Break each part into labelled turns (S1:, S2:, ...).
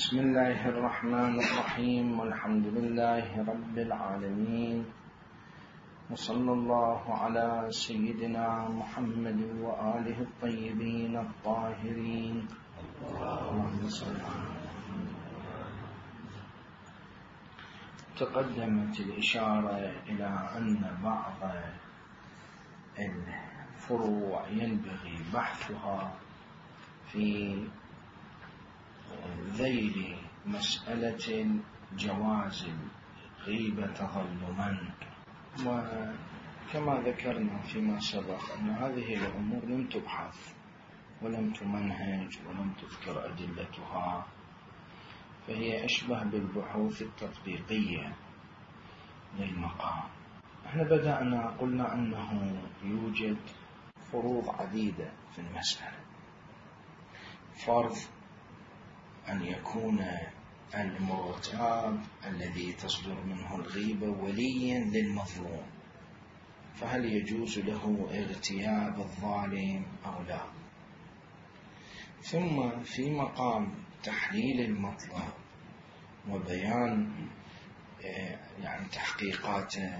S1: بسم الله الرحمن الرحيم، والحمد لله رب العالمين، وصلى الله على سيدنا محمد وآله الطيبين الطاهرين. اللهم صل على محمد. تقدمت الإشارة إلى أن بعض الفروع ينبغي بحثها في ذيل مسألة جواز الغيبة تظلما، وكما ذكرنا فيما سبق أن هذه الأمور لم تبحث ولم تمنهج ولم تذكر أدلتها، فهي أشبه بالبحوث التطبيقية للمقام. احنا بدأنا قلنا أنه يوجد فروض عديدة في المسألة. فرض أن يكون المغتاب الذي تصدر منه الغيبة وليا للمظلوم، فهل يجوز له اغتياب الظالم أو لا؟ ثم في مقام تحليل المطلب وبيان تحقيقاته،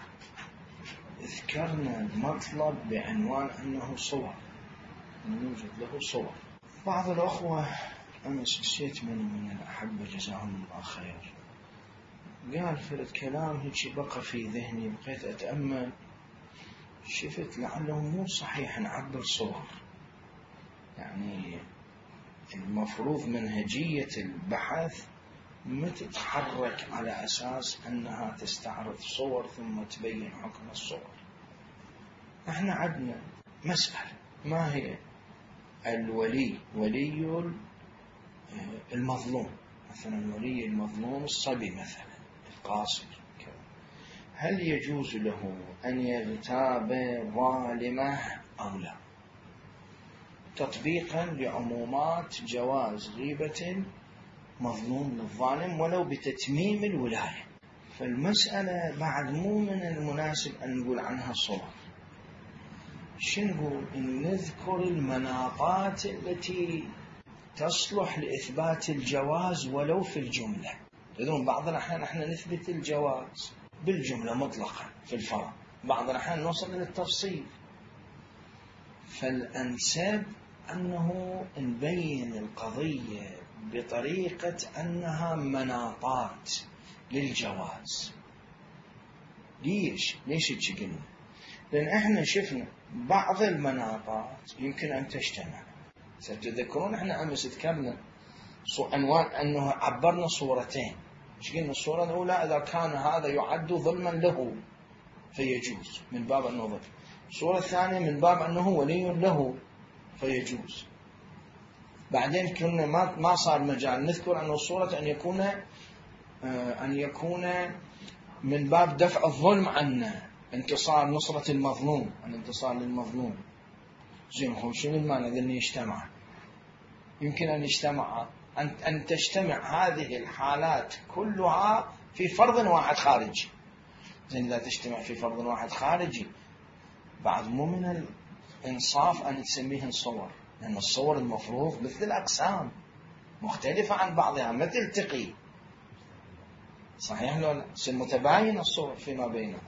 S1: ذكرنا المطلب بعنوان أنه صور، أنه يوجد له صور. بعض الأخوة أنا نسيت من الأحبة جزاهم الله خير، قال في الكلام هيك بقى في ذهني، بقيت أتأمل، شفت لعله مو صحيح نعبر صور. يعني المفروض منهجية البحث ما تتحرك على أساس أنها تستعرض صور ثم تبين حكم الصور. احنا عندنا مسألة، ما هي الولي؟ ولي المظلوم، مثلا ولي المظلوم الصبي مثلا القاصر، هل يجوز له أن يغتاب ظالمه أو لا؟ تطبيقا لعمومات جواز غيبة مظلوم للظالم ولو بتتميم الولاية. فالمسألة بعد مو من المناسب أن نقول عنها صور. شنو نقول؟ إن نذكر المناطات التي تصلح لإثبات الجواز ولو في الجملة. تدرون بعض الأحيان احنا نثبت الجواز بالجملة مطلقا في الفرع، بعض الأحيان نوصل إلى التفصيل. فالأنسب أنه نبين القضية بطريقة أنها مناطات للجواز. ليش قلنا؟ لأن احنا شفنا بعض المناطات يمكن أن تجتمع. ستذكرون احنا أمس ذكرنا عنوان أنه عبرنا صورتين. قلنا الصورة الأولى إذا كان هذا يعد ظلما له فيجوز من باب أنه ظلم. الصورة الثانية من باب أنه ولي له فيجوز. بعدين كنا ما صار مجال نذكر أنه الصورة أن يكون من باب دفع الظلم عنا، انتصار نصرة المظلوم، الانتصار للمظلوم. زين، شنو المعنى ذن يجتمع؟ يمكن أن تجتمع هذه الحالات كلها في فرض واحد خارجي. زين، إذا تجتمع في فرض واحد خارجي بعد مو من الإنصاف أن تسميهن صور، لأن الصور المفروض مثل الأقسام مختلفة عن بعضها، ما تلتقي. صحيح لو لا؟ متباين الصور فيما بينها.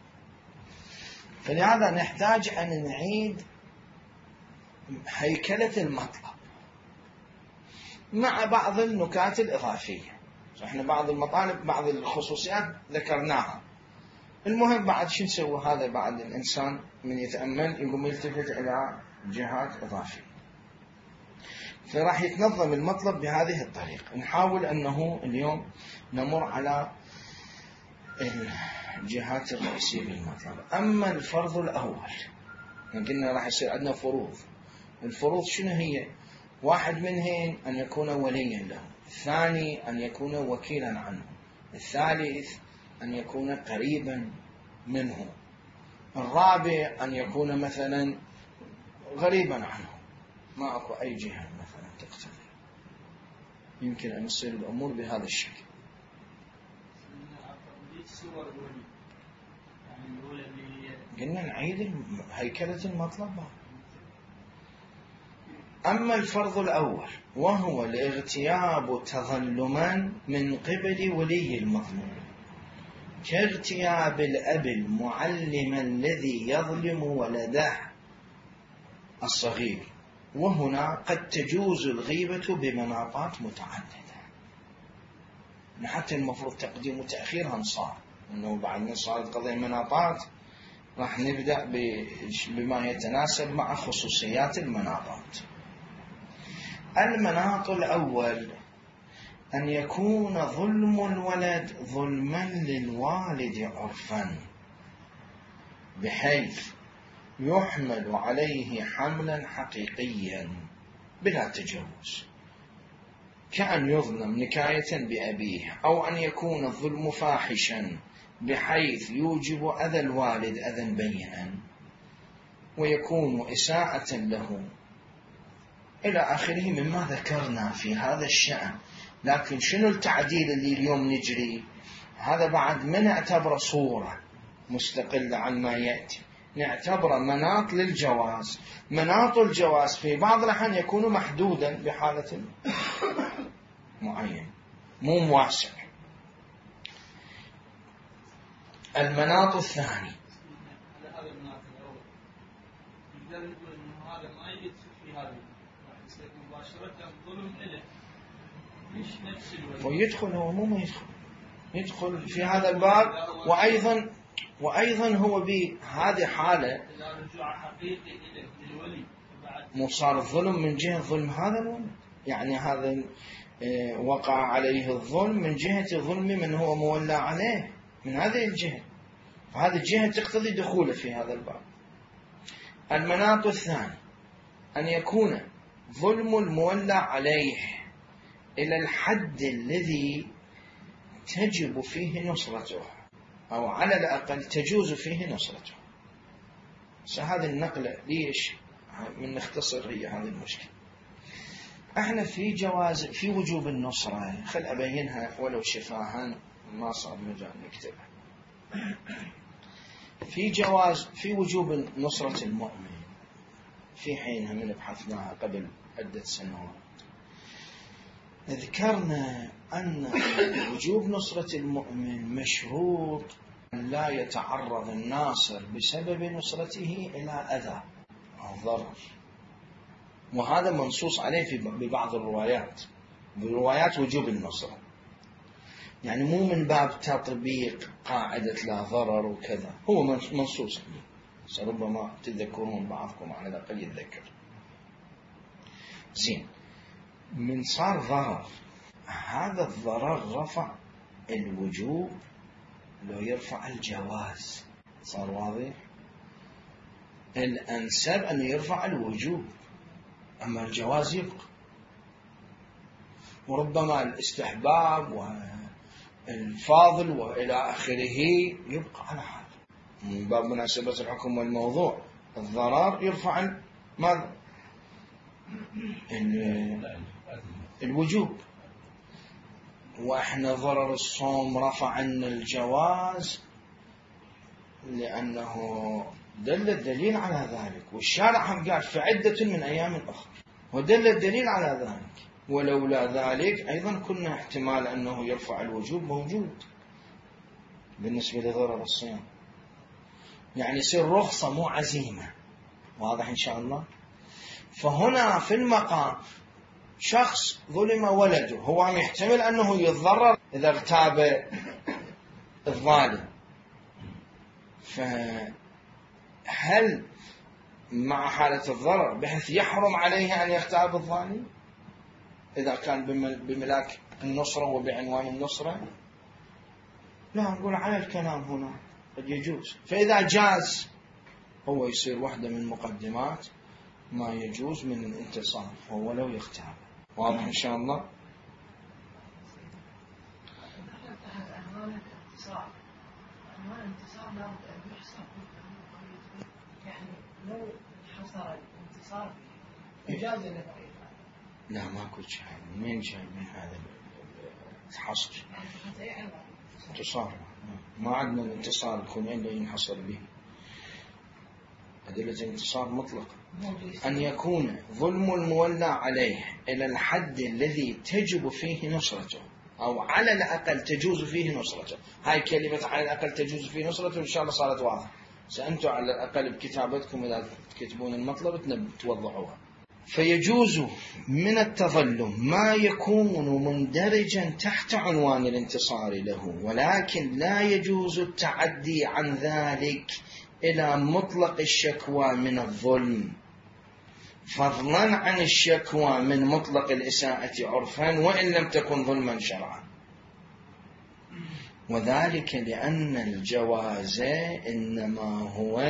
S1: فلهذا نحتاج أن نعيد هيكلة المطلب مع بعض النكات الإضافية. احنا بعض المطالب بعض الخصوصيات ذكرناها. المهم بعد شو نسوي؟ هذا بعد الإنسان من يتأمل يقوم يلتفت إلى جهات إضافية، فراح يتنظم المطلب بهذه الطريقة. نحاول أنه اليوم نمر على الجهات الرئيسية بالمطلب. أما الفرض الأول قلنا راح يصير عندنا فروض. الفروض شنو هي؟ واحد منهن أن يكون وليا له، الثاني أن يكون وكيلا عنه، الثالث أن يكون قريبا منه، الرابع أن يكون مثلا غريبا عنه. ما أكو أي جهة مثلا تقتضي. يمكن أن يصير الأمور بهذا الشكل. قلنا نعيد هيكلة المطلب. أما الفرض الأول وهو الاغتياب تظلما من قبل ولي المظلوم كاغتياب الأب المعلم الذي يظلم ولده الصغير، وهنا قد تجوز الغيبة بمناطات متعددة. حتى المفروض تقديم وتأخير هنصار أنه بعد ما صارت قضية مناطات راح نبدأ بما يتناسب مع خصوصيات المناطات. المناط الأول أن يكون ظلم الولد ظلما للوالد عرفا بحيث يحمل عليه حملا حقيقيا بلا تجاوز، كأن يظلم نكاية بأبيه، أو أن يكون الظلم فاحشا بحيث يوجب أذى الوالد أذى بينا ويكون إساءة له إلى آخره مما ذكرنا في هذا الشأن. لكن شنو التعديل اللي اليوم نجري؟ هذا بعد ما نعتبر صورة مستقلة عن ما يأتي، نعتبر مناط للجواز. مناط الجواز في بعض الأحيان يكون محدودا بحالة معينة مو واسع. المناط الثاني
S2: هذا المناط الأول نقدر نقول إنه هذا ما يدخل في هذا راح يصير مباشرة ظلم إله مش نفس الوجه.
S1: ويدخل هو مو ما يدخل في هذا الباب، وأيضا هو بهذه حالة
S2: إذا رجوع حقيقي إلى للولي
S1: مو صار الظلم من جهة ظلم هذا الولد، يعني هذا وقع عليه الظلم من جهة ظلم من هو مولى عليه من هذه الجهة، فهذه الجهة تقتضي دخوله في هذا الباب. المناط الثاني أن يكون ظلم المولى عليه إلى الحد الذي تجب فيه نصرته أو على الأقل تجوز فيه نصرته. هذه النقلة ليش من نختصر هي هذه المشكلة. احنا في وجوب النصرة، خل أبينها ولو شفاها ما صار مجال نكتبها. في وجوب نصرة المؤمن في حينها من بحثناها قبل عدة سنوات ذكرنا أن وجوب نصرة المؤمن مشروط أن لا يتعرض الناصر بسبب نصرته إلى أذى أو ضرر، وهذا منصوص عليه ببعض الروايات، بروايات وجوب النصرة، يعني مو من باب تطبيق قاعدة لا ضرر وكذا، هو منصوص عليه. ربما تذكرون بعضكم على الأقل يتذكر. زين، من صار ضرر، هذا الضرر رفع الوجوب لو يرفع الجواز، صار واضح؟ الأنسب أن يرفع الوجوب، أما الجواز يبقى، وربما الاستحباب والفاضل وإلى آخره يبقى على حال من باب مناسبة الحكم والموضوع. الضرر يرفع ماذا؟ الوجوب، وإحنا ضرر الصوم رفع عنا الجواز لأنه دل الدليل على ذلك، والشارع هم قال في عدة من أيام أخرى، ودل الدليل على ذلك. ولولا ذلك أيضا كنا احتمال أنه يرفع الوجوب موجود بالنسبة لضرر الصيام، يعني يصير رخصة مو عزيمة. واضح إن شاء الله؟ فهنا في المقام شخص ظلم ولده، هو يحتمل أنه يتضرر إذا اغتاب الظالم، فهل مع حالة الضرر بحيث يحرم عليه أن يغتاب الظالم إذا كان بملاك النصرة وبعنوان النصرة؟ لا، نقول على الكلام هنا قد يجوز. فإذا جاز هو يصير واحدة من مقدمات ما يجوز من الانتصار، هو لو يغتاب. واضح إن شاء الله؟
S3: يعني لو حصل الانتصار إجازة لفعيل.
S1: لا ماكو شيء، منين جاي من هذا الحصر؟ انتصار ما عندنا الانتصار الكونين اللي ينحصر به، أدلة الانتصار مطلقة. أن يكون ظلم المولى عليه إلى الحد الذي تجب فيه نصرته، أو على الأقل تجوز فيه نصرته. هاي كلمة على الأقل تجوز فيه نصرته إن شاء الله صارت واضحة. سأنتوا على الأقل بكتابتكم إذا تكتبون المطلب توضحوها. فيجوز من التظلم ما يكون مندرجا تحت عنوان الانتصار له، ولكن لا يجوز التعدي عن ذلك إلى مطلق الشكوى من الظلم، فضلا عن الشكوى من مطلق الإساءة عرفا وإن لم تكن ظلما شرعا. وذلك لأن الجواز إنما هو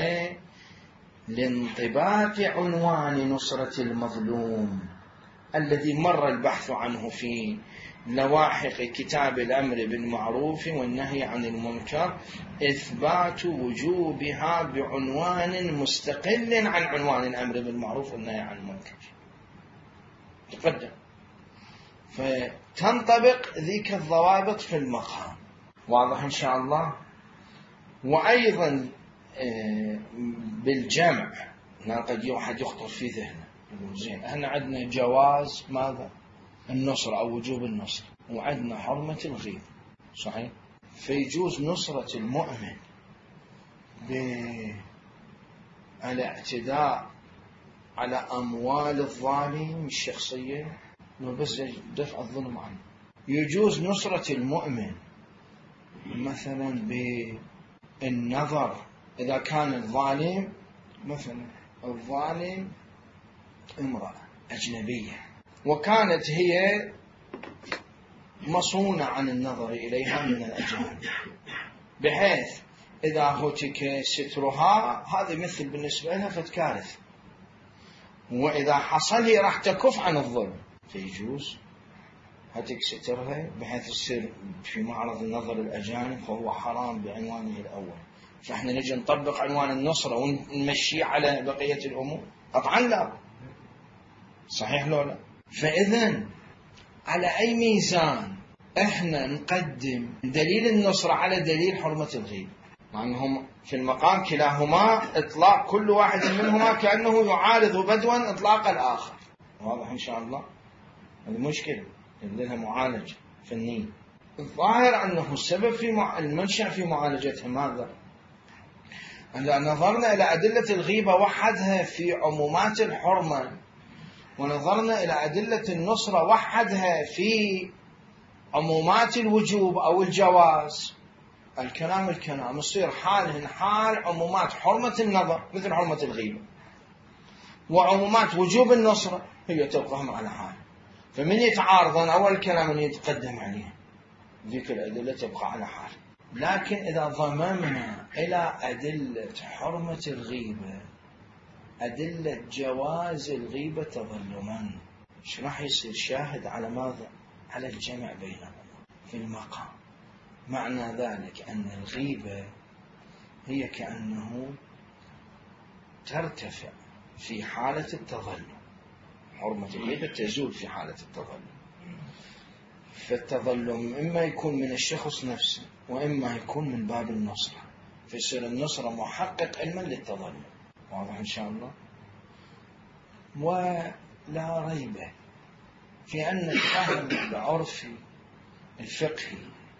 S1: لانطباق عنوان نصرة المظلوم الذي مر البحث عنه في لواحق كتاب الأمر بالمعروف والنهي عن المنكر، إثبات وجوبها بعنوان مستقل عن عنوان الأمر بالمعروف والنهي عن المنكر تقدم، فتنطبق ذيك الضوابط في المقام. واضح إن شاء الله. وأيضا بالجمع قد واحد يخطر في ذهنه يقول زين احنا عندنا جواز ماذا النصر أو وجوب النصر، وعندنا حرمة الغيب، صحيح؟ فيجوز نصرة المؤمن بالاعتداء على أموال الظالم الشخصية بس دفع الظلم عنه. يجوز نصرة المؤمن مثلا بالنظر، إذا كان الظالم مثلا الظالم امرأة أجنبية وكانت هي مصونة عن النظر إليها من الأجانب، بحيث إذا هتك سترها هذا مثل بالنسبة لها فتكارث، وإذا حصل هي راح تكف عن الظلم، فيجوز هتك سترها بحيث يصير في معرض النظر الأجانب فهو حرام بعنوانه الأول. فإحنا نجي نطبق عنوان النصرة ونمشي على بقية الأمور؟ قطعا لا، صحيح لو لا؟ فإذن على أي ميزان إحنا نقدم دليل النصرة على دليل حرمة الغيب، مع أنهم في المقام كلاهما إطلاق كل واحد منهما كأنه يعارض بدوا إطلاق الآخر. واضح إن شاء الله؟ هذه مشكلة لها معالجة فنية. الظاهر أنه السبب في المنشأ في معالجتها ماذا؟ إذا نظرنا إلى أدلة الغيبة وحدها في عمومات الحرمة، ونظرنا إلى أدلة النصرة وحدها في عمومات الوجوب أو الجواز، الكلام يصير حالهن حال عمومات حرمة النظر مثل حرمة الغيبة، وعمومات وجوب النصرة هي تبقى على حال. فمن يتعارضون أول كلام أن يتقدم عليه، ذيك الأدلة تبقى على حال. لكن إذا ضممنا إلى أدلة حرمة الغيبة أدلة جواز الغيبة تظلما، ايش راح يصير شاهد على ماذا؟ على الجمع بينهما في المقام. معنى ذلك أن الغيبة هي كأنه ترتفع في حالة التظلم، حرمة الغيبة تزول في حالة التظلم. فالتظلم إما يكون من الشخص نفسه وإما يكون من باب النصرة، فيصير النصرة محقق علما للتظلم. واضح إن شاء الله. ولا ريب في أن الفهم العرفي الفقهي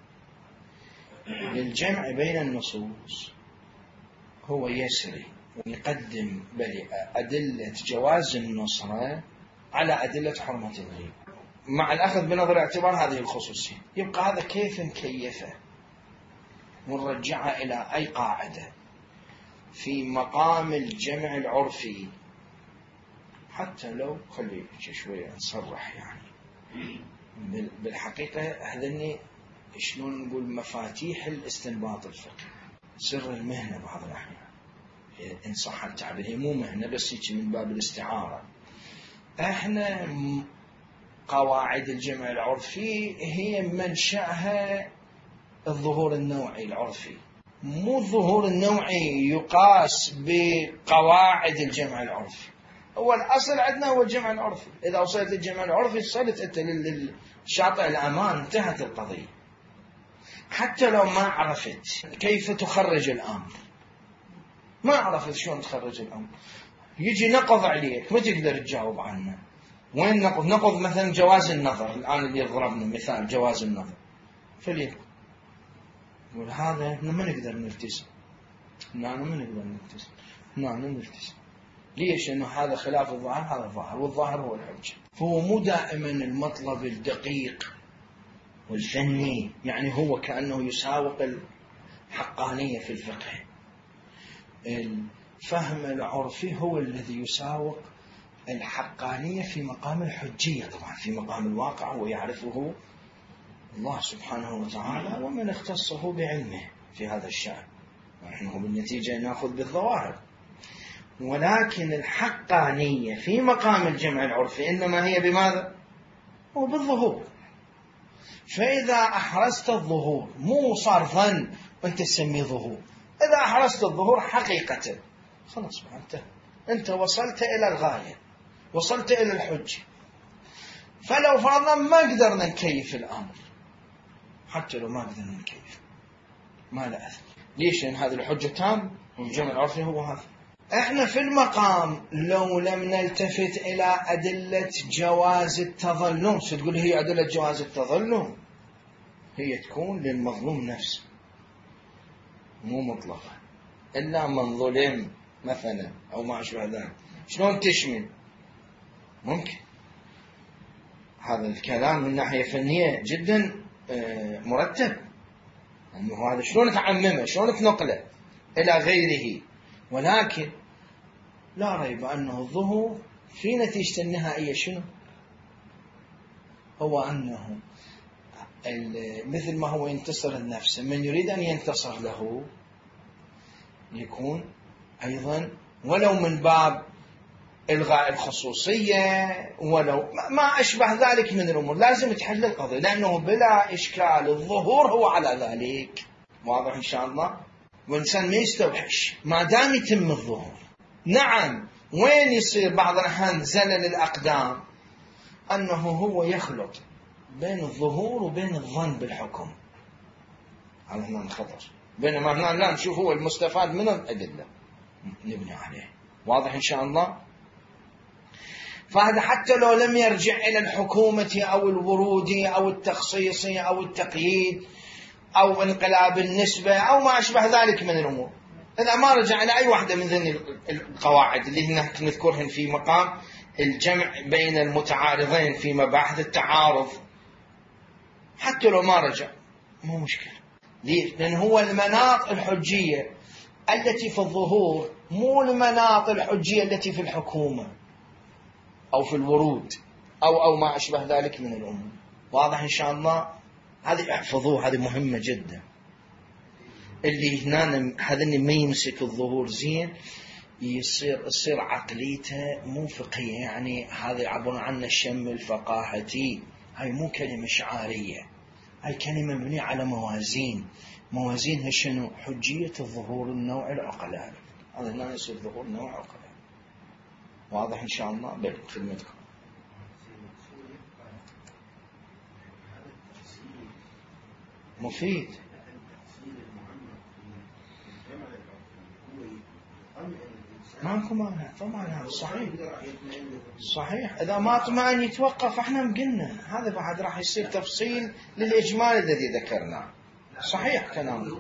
S1: للجمع بين النصوص هو يسري، ويقدم أدلة جواز النصرة على أدلة حرمة الغيبة مع الأخذ بنظر اعتبار هذه الخصوصية. يبقى هذا كيف نكيفه ونرجعه إلى أي قاعدة في مقام الجمع العرفي، حتى لو خلي شوية نصرح يعني بالحقيقة هذني شلون نقول مفاتيح الاستنباط الفقهي، سر المهنة بعض الأحيان إن صح التعبير. هي مو مهنة بس يجي من باب الاستعارة. احنا قواعد الجمع العرفي هي منشأها الظهور النوعي العرفي، مو الظهور النوعي يقاس بقواعد الجمع العرفي. هو الأصل عندنا هو الجمع العرفي. إذا وصلت الجمع العرفي صلت أنت للشاطئ الأمان، انتهت القضية. حتى لو ما عرفت كيف تخرج الأمر، ما عرفت شلون تخرج الأمر، يجي نقض عليك ما تقدر تجاوب عنه. وين نقض؟ نقض مثلا جواز النظر، الآن اللي يضربنا مثال جواز النظر، فليكن يقول هذا احنا ما نقدر نلتزم، ما نقدر نلتزم، نلتزم. ليش؟ لأنه هذا خلاف الظاهر، هذا الظاهر، والظاهر هو الحجة. فهو مو دائما المطلب الدقيق والفني، يعني هو كأنه يساوق الحقانية في الفقه. الفهم العرفي هو الذي يساوق الحقانية في مقام الحجية. طبعا في مقام الواقع هو يعرفه الله سبحانه وتعالى ومن اختصه بعلمه في هذا الشأن، ونحن بالنتيجة نأخذ بالظواهر. ولكن الحقانية في مقام الجمع العرفي إنما هي بماذا؟ هو بالظهور. فإذا أحرزت الظهور، مو صار ظن وأنت تسميه ظهور، إذا أحرزت الظهور حقيقة خلاص أنت وصلت إلى الغاية، وصلت إلى الحجة. فلو فرضنا ما قدرنا نكيف الأمر، حتى لو ما قدرنا نكيف ما له أثر. ليش؟ لأن هذه الحجة تام والجمع العرفي هو هذا. احنا في المقام لو لم نلتفت إلى أدلة جواز التظلم، ستقول هي أدلة جواز التظلم هي تكون للمظلوم نفسه مو مطلقة، إلا من ظلم مثلا أو ما أشبه ذلك. شلون تشمل؟ ممكن هذا الكلام من ناحية فنية جدا مرتب، أنه هذا شلون تعممه، شلون تنقله إلى غيره. ولكن لا ريب أنه الظهور في نتيجة النهائية شنو؟ هو أنه مثل ما هو ينتصر النفس، من يريد أن ينتصر له يكون أيضا ولو من باب إلغاء الخصوصية ولو ما أشبه ذلك من الأمور، لازم تحل القضية، لأنه بلا إشكال الظهور هو على ذلك. واضح إن شاء الله؟ والإنسان ما يستوحش ما دام يتم الظهور. نعم، وين يصير بعض الأحيان زلل الأقدام؟ أنه هو يخلط بين الظهور وبين الظن بالحكم، على هنا خطر. بينما هنا لا نشوف هو المستفاد من الأدلة نبني عليه. واضح إن شاء الله؟ فهذا حتى لو لم يرجع إلى الحكومة أو الورود أو التخصيص أو التقييد أو انقلاب النسبة أو ما أشبه ذلك من الأمور، إذا ما رجع إلى أي واحدة من ذني القواعد اللي نذكرهن في مقام الجمع بين المتعارضين في مباحث التعارض، حتى لو ما رجع مو مشكلة. ليه؟ لأن هو المناط الحجية التي في الظهور مو المناط الحجية التي في الحكومة أو في الورود أو ما أشبه ذلك من الأمور. واضح إن شاء الله؟ هذه احفظوه، هذه مهمة جدا. اللي هنا هذا ما يمسك الظهور زين يصير عقليته مو فقهية، يعني هذا يعبر عنه الشم الفقاهتي. هاي مو كلمة شعارية، هاي كلمة مبنية على موازينها شنو؟ حجية الظهور النوع العقلاء. هذا هنا يصير ظهور نوع عقلاء. واضح إن شاء الله؟ بخدمتكم. مفيد. ماكو مانع طبعا، هذا صحيح. إذا ما اطمئن يتوقف. احنا قلنا هذا بعد راح يصير تفصيل للإجمال الذي ذكرناه. صحيح كلامه.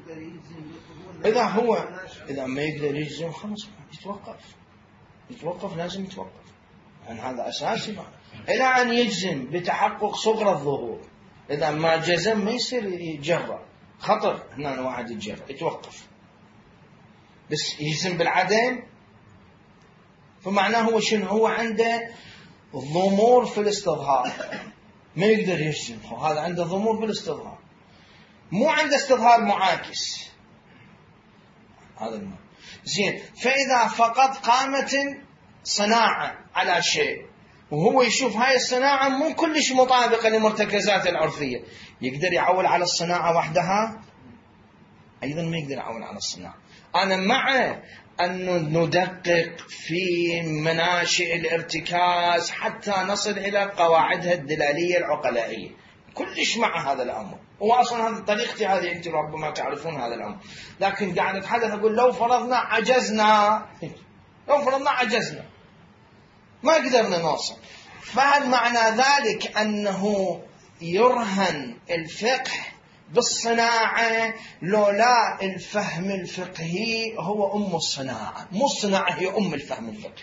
S1: إذا ما يقدر يجزم خلاص يتوقف، لازم يتوقف. يعني هذا أساسي إلى أن يجزم بتحقق صغر الظهور. إذا ما جزم ما يصير يتجرأ، خطر هنا واحد يتجرأ، يتوقف. بس يجزم بالعدم فمعناه هو شنو؟ هو عنده ضمور في الاستظهار، ما يقدر يجزم. هذا عنده ضمور في الاستظهار، مو عنده استظهار معاكس. هذا زين. فإذا فقط قامت صناعة على شيء وهو يشوف هاي الصناعة مو كلش مطابقة لمرتكزات العرفية، يقدر يعول على الصناعة وحدها؟ أيضا ما يقدر يعول على الصناعة. أنا مع أن ندقق في مناشئ الارتكاز حتى نصل إلى قواعدها الدلالية العقلائية، كلش مع هذا الأمر. وأصلا هذه طريقتي، هذه أنت ربما تعرفون هذا الأمر. لكن قاعد أتحدث أقول لو فرضنا عجزنا لو فرضنا عجزنا ما قدرنا نوصل، فهل معنى ذلك أنه يرهن الفقه بالصناعة؟ لولا الفهم الفقهي هو أم الصناعة، مو الصناعة هي أم الفهم الفقهي.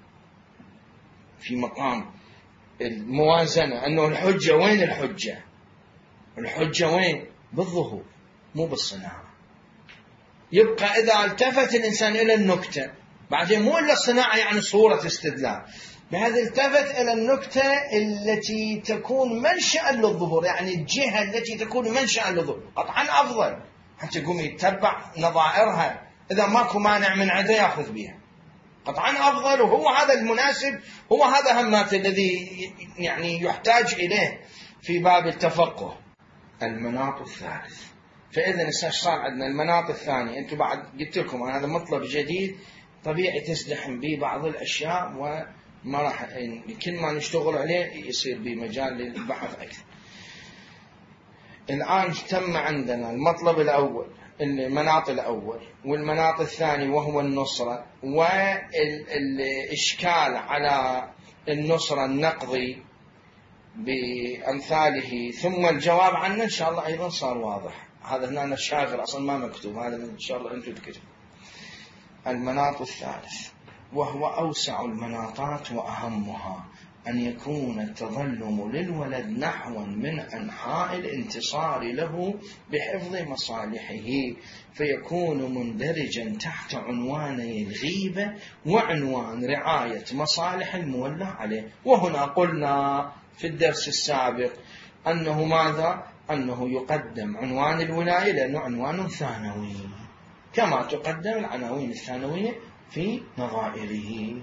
S1: في مقام الموازنة أنه الحجة وين؟ الحجة وين؟ بالظهور مو بالصناعة. يبقى إذا التفت الإنسان إلى النكتة، بعدين مو إلا الصناعة يعني صورة استدلال، بهذا التفت إلى النكتة التي تكون منشأ للظهور، يعني الجهة التي تكون منشأ للظهور، قطعا أفضل حتى يقوم يتبع نظائرها، إذا ماكو مانع من عدة يأخذ بها، قطعا أفضل. وهو هذا المناسب، هو هذا همات الذي يعني يحتاج إليه في باب التفقه. المناط الثالث، فإذا صار عندنا المناط الثاني. أنتم بعد قلت لكم هذا مطلب جديد طبيعي تزدحم به بعض الأشياء، وما راح كل ما نشتغل عليه يصير بمجال للبحث أكثر. الآن تم عندنا المطلب الأول، المناط الأول، والمناط الثاني وهو النصرة، والإشكال على النصرة النقضي بأمثاله، ثم الجواب عنه إن شاء الله أيضا صار واضح. هذا هنا الشاغر أصلا ما مكتوب، هذا إن شاء الله أنتم تكتب. المناط الثالث وهو أوسع المناطات وأهمها، أن يكون التظلم للولد نحوا من أنحاء الانتصار له بحفظ مصالحه، فيكون مندرجا تحت عنواني الغيبة وعنوان رعاية مصالح المولى عليه. وهنا قلنا في الدرس السابق أنه ماذا؟ أنه يقدم عنوان الولاية لأنه عنوان ثانوي، كما تقدم العناوين الثانوية في نظائره.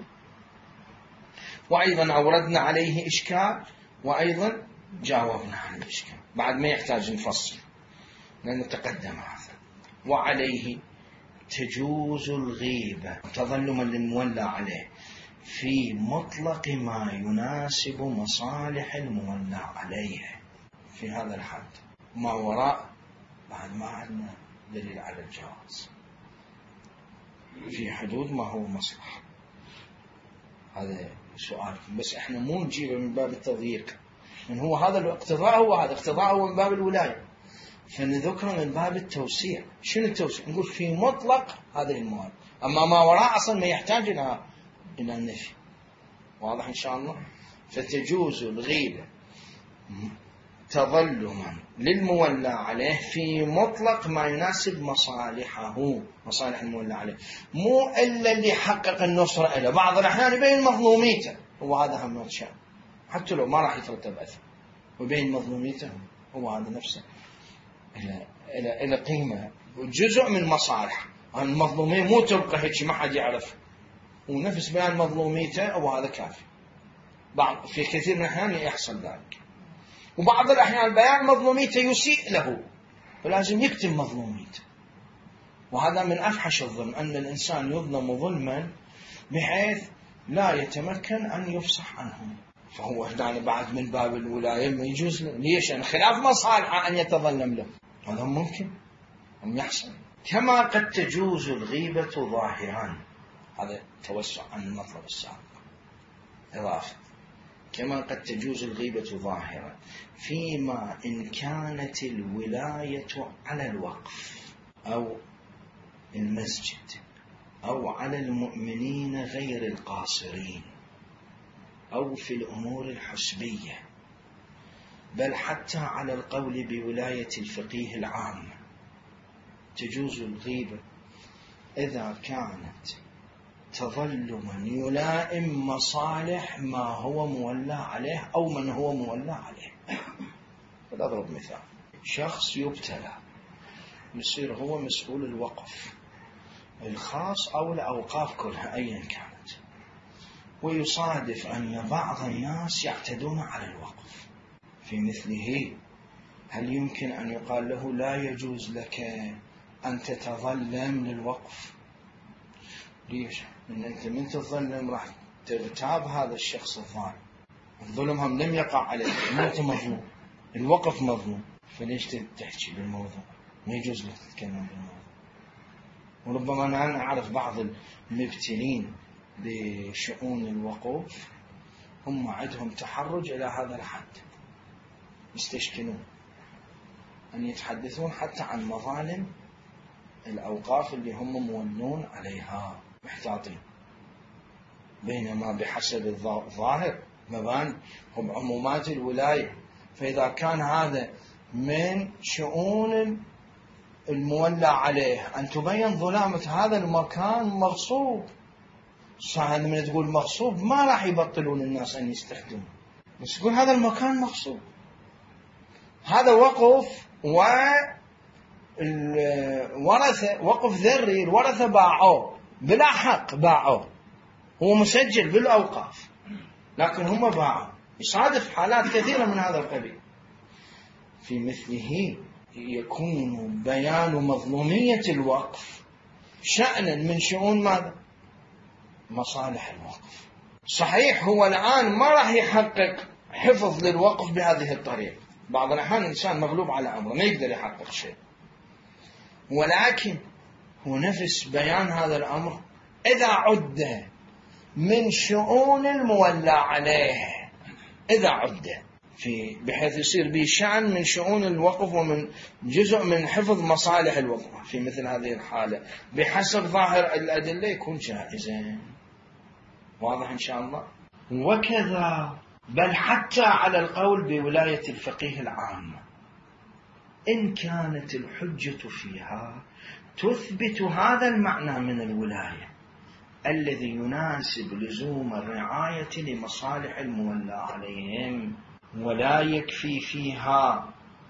S1: وأيضا أوردنا عليه إشكال، وأيضا جاوبنا عن الإشكال، بعد ما يحتاج نفصل لأنه تقدم هذا. وعليه تجوز الغيبة تظلما للمولى عليه في مطلق ما يناسب مصالح المولى عليه في هذا الحد. ما وراء بعد ما عندنا دليل على الجواز في حدود ما هو مصلحة. هذا سؤالكم، بس احنا مو نجيبه من باب التضييق، من هو هذا الاقتضاء، هو هذا اقتضاء هو من باب الولاية، فنذكره من باب التوسيع. شنو التوسيع؟ نقول في مطلق هذه المواد، أما ما وراء أصلا ما يحتاج إلى النفي. واضح إن شاء الله؟ فتجوز الغيبة تظلما للمولى عليه في مطلق ما يناسب مصالحه، مصالح المولى عليه، مو إلا اللي يحقق النصرة له. بعض الأحيان يبين مظلوميته، هو هذا هم الشأن، حتى لو ما راح يترتب أثر، ويبين مظلوميته هو هذا نفسه إلى قيمة وجزء من مصالح. المظلومية مو تبقى هيك ما حد يعرف، ونفس بيان مظلوميته وهذا كافي. في كثير من الأحيان يحصل ذلك، وبعض الأحيان بيان مظلوميته يسيء له ولازم يكتم مظلوميته. وهذا من أفحش الظلم، أن الإنسان يظلم ظلما بحيث لا يتمكن أن يفصح عنه، فهو هنا بعد من باب الولاية ما يجوز له. ليش؟ يعني خلاف مصالحه أن يتظلم له، هذا ممكن أن يحصل. كما قد تجوز الغيبة ظاهرا، هذا توسع عن المطلب السابق إضافة، كما قد تجوز الغيبة ظاهرا فيما إن كانت الولاية على الوقف أو المسجد أو على المؤمنين غير القاصرين أو في الأمور الحسبية، بل حتى على القول بولاية الفقيه العام. تجوز الغيبة إذا كانت تظلما يلائم مصالح ما هو مولى عليه أو من هو مولى عليه. فأضرب مثال، شخص يبتلى يصير هو مسؤول الوقف الخاص أو الأوقاف كلها أيا كانت، ويصادف أن بعض الناس يعتدون على الوقف. في مثله هل يمكن أن يقال له لا يجوز لك أن تتظلم للوقف؟ ليش؟ لأن أنت من تظلم راح تغتاب هذا الشخص الظالم، الظلم هم لم يقع عليه، أنت مظلوم، الوقف مظلوم، فليش تحكي بالموضوع؟ ما يجوز لك تتكلم بالموضوع. وربما أنا أعرف بعض المبتلين بشؤون الوقوف هم عندهم تحرج إلى هذا الحد، يستشكلون أن يتحدثون حتى عن مظالم الأوقاف اللي هم مونون عليها، محتاطين. بينما بحسب الظاهر مباني هم عمومات الولاية، فإذا كان هذا من شؤون المولى عليه أن تبين ظلامة هذا المكان مغصوب، صحيح من تقول مغصوب ما راح يبطلون الناس أن يستخدمون، بس تقول هذا المكان مغصوب، هذا وقف والورثة وقف ذري، الورثة باعوه بلا حق، باعوه هو مسجل بالأوقاف لكن هم باعوا. يصادف حالات كثيرة من هذا القبيل. في مثله يكون بيان مظلومية الوقف شأنا من شؤون ماذا؟ مصالح الوقف. صحيح هو الآن ما راح يحقق حفظ للوقف بهذه الطريقة، بعض الأحيان الإنسان مغلوب على أمره ما يقدر يحقق شيء، ولكن هو نفس بيان هذا الأمر إذا عد من شؤون المولى عليه، إذا عد بحيث يصير به شأن من شؤون الوقف ومن جزء من حفظ مصالح الوقف، في مثل هذه الحالة بحسب ظاهر الأدلة يكون جائزا. واضح إن شاء الله. وكذا بل حتى على القول بولاية الفقيه العامة إن كانت الحجة فيها تثبت هذا المعنى من الولاية الذي يناسب لزوم الرعاية لمصالح المولى عليهم، ولا يكفي فيها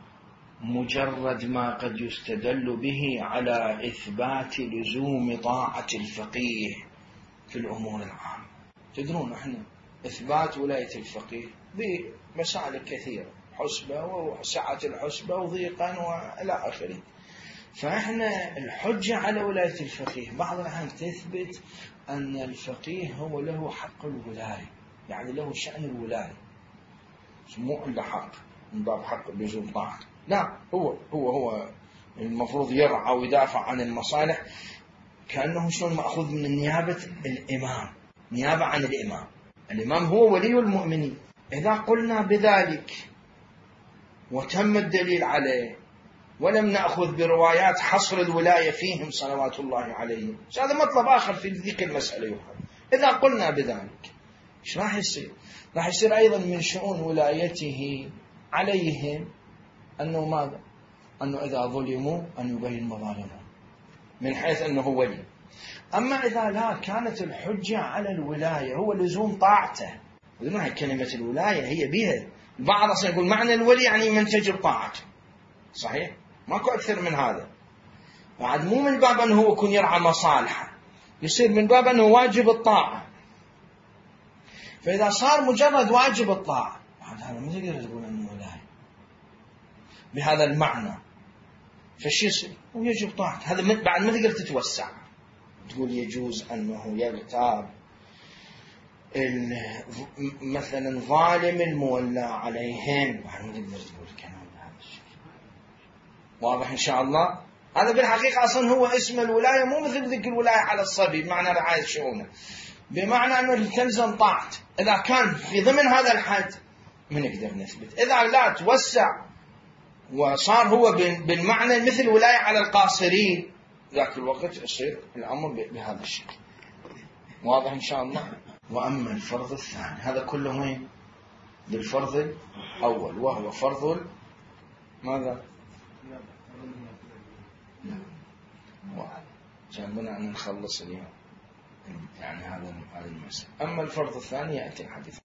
S1: مجرد ما قد يستدل به على إثبات لزوم طاعة الفقيه في الأمور العامة. تدرون احنا إثبات ولاية الفقيه بمسائل كثيرة، حسبة وسعة الحسبة وضيقا وإلى آخره، فإحنا الحجة على ولاية الفقيه بعض الأحيان تثبت أن الفقيه هو له حق الولاية، يعني له شأن الولاية، مو إلا حق من باب حق لزوم طاعة، لا هو المفروض يرعى ويدافع عن المصالح، كأنه شلون مأخوذ من نيابة الإمام، نيابة عن الإمام. الإمام هو ولي المؤمنين. إذا قلنا بذلك وتم الدليل عليه ولم نأخذ بروايات حصر الولاية فيهم صلوات الله عليهم، هذا مطلب آخر في ذيك المسألة يقال. إذا قلنا بذلك إيش راح يصير؟ راح يصير أيضا من شؤون ولايته عليهم أنه ماذا؟ أنه إذا ظلموا أن يبين مظالمهم من حيث أنه ولي. أما إذا لا كانت الحجة على الولاية هو لزوم طاعته، ما هي كلمة الولاية هي بها، البعض أصلا يقول معنى الولي يعني من تجب طاعته، صحيح ماكو أكثر من هذا، بعد مو من باب أنه يكون يرعى مصالحه، يصير من باب أنه واجب الطاعة. فإذا صار مجرد واجب الطاعة هذا ما تقدر تقول أنه ولاية بهذا المعنى، فشي يصير ويجب طاعة، هذا بعد ما تقدر تتوسع تقول يجوز أنه يغتاب مثلا ظالم المولى عليهم، بعد ما تقدر تقول كلام بهذا الشكل. واضح إن شاء الله. هذا بالحقيقة أصلا هو اسم الولاية، مو مثل ذيك الولاية على الصبي بمعنى رعاية شؤونه، بمعنى أنه تلزم طاعته. إذا كان في ضمن هذا الحد من نقدر نثبت، إذا لا توسع وصار هو بالمعنى مثل ولاية على القاصرين ذاك الوقت يصير الأمر بهذا الشكل. واضح إن شاء الله. وأما الفرض الثاني هذا كله وين؟ بالفرض الأول وهو فرض ماذا؟ جنبنا أن نخلص اليوم يعني هذا المسألة. أما الفرض الثاني يأتي الحديث.